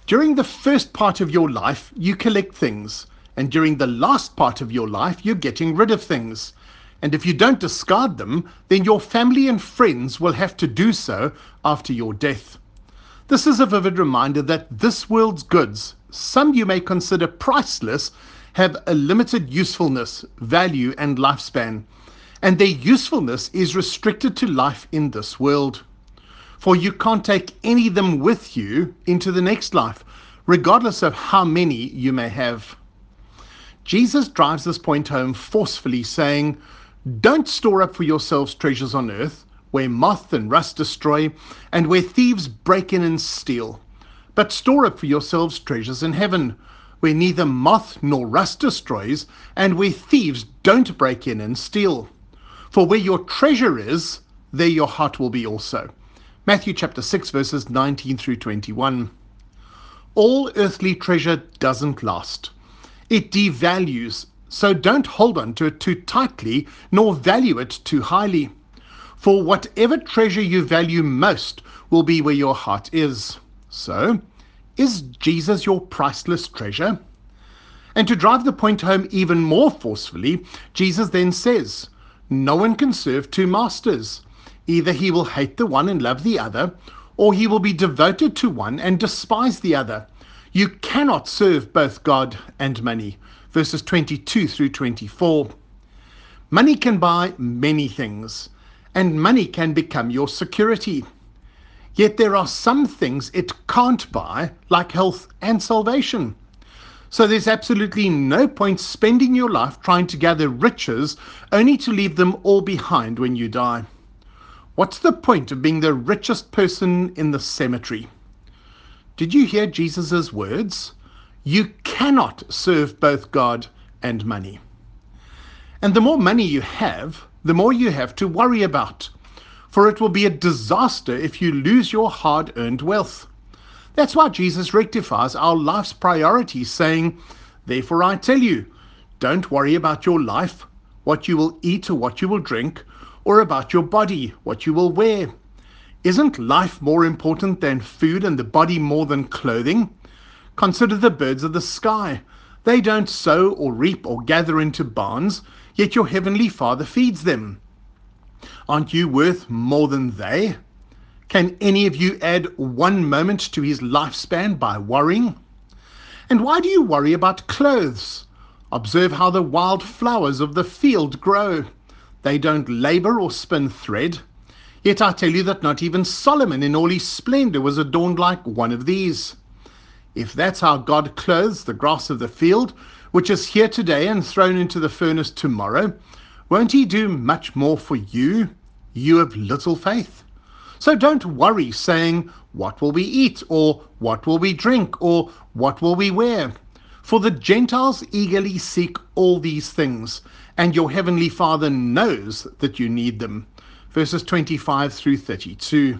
During the first part of your life, you collect things, and during the last part of your life, you're getting rid of things. And if you don't discard them, then your family and friends will have to do so after your death. This is a vivid reminder that this world's goods, some you may consider priceless, have a limited usefulness, value, and lifespan, and their usefulness is restricted to life in this world. For you can't take any of them with you into the next life, regardless of how many you may have. Jesus drives this point home forcefully, saying, "Don't store up for yourselves treasures on earth, where moth and rust destroy, and where thieves break in and steal. But store up for yourselves treasures in heaven, where neither moth nor rust destroys, and where thieves don't break in and steal. For where your treasure is, there your heart will be also." Matthew chapter 6, verses 19 through 21. All earthly treasure doesn't last. It devalues, so don't hold on to it too tightly, nor value it too highly. For whatever treasure you value most will be where your heart is. So, is Jesus your priceless treasure? And to drive the point home even more forcefully, Jesus then says, "No one can serve two masters. Either he will hate the one and love the other, or he will be devoted to one and despise the other. You cannot serve both God and money." Verses 22 through 24. Money can buy many things, and money can become your security. Yet there are some things it can't buy, like health and salvation. So there's absolutely no point spending your life trying to gather riches only to leave them all behind when you die. What's the point of being the richest person in the cemetery? Did you hear Jesus' words? You cannot serve both God and money. And the more money you have, the more you have to worry about. For it will be a disaster if you lose your hard-earned wealth. That's why Jesus rectifies our life's priorities, saying, "Therefore I tell you, don't worry about your life, what you will eat or what you will drink, or about your body, what you will wear. Isn't life more important than food and the body more than clothing? Consider the birds of the sky. They don't sow or reap or gather into barns, yet your heavenly Father feeds them. Aren't you worth more than they? Can any of you add one moment to his lifespan by worrying? And why do you worry about clothes? Observe how the wild flowers of the field grow. They don't labor or spin thread. Yet I tell you that not even Solomon in all his splendor was adorned like one of these. If that's how God clothes the grass of the field, which is here today and thrown into the furnace tomorrow, won't he do much more for you, you of little faith? So don't worry, saying, 'What will we eat?' or 'What will we drink?' or 'What will we wear?' For the Gentiles eagerly seek all these things, and your heavenly Father knows that you need them." Verses 25 through 32.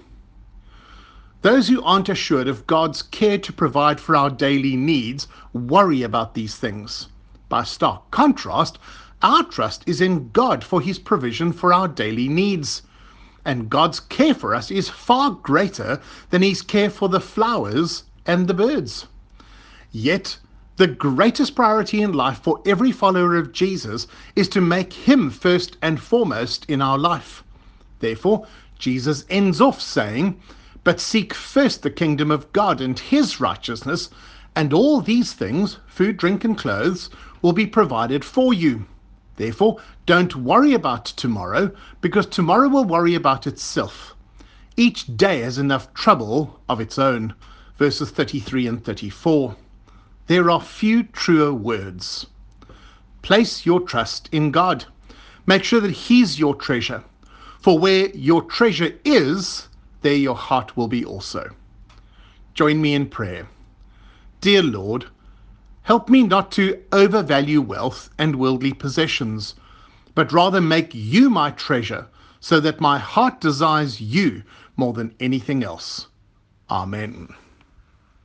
Those who aren't assured of God's care to provide for our daily needs worry about these things. By stark contrast, our trust is in God for his provision for our daily needs. And God's care for us is far greater than his care for the flowers and the birds. Yet, the greatest priority in life for every follower of Jesus is to make him first and foremost in our life. Therefore, Jesus ends off saying, "But seek first the kingdom of God and his righteousness, and all these things, food, drink, and clothes, will be provided for you. Therefore, don't worry about tomorrow, because tomorrow will worry about itself. Each day has enough trouble of its own." Verses 33 and 34. There are few truer words. Place your trust in God. Make sure that he's your treasure. For where your treasure is, there your heart will be also. Join me in prayer. Dear Lord, help me not to overvalue wealth and worldly possessions, but rather make you my treasure, so that my heart desires you more than anything else. Amen.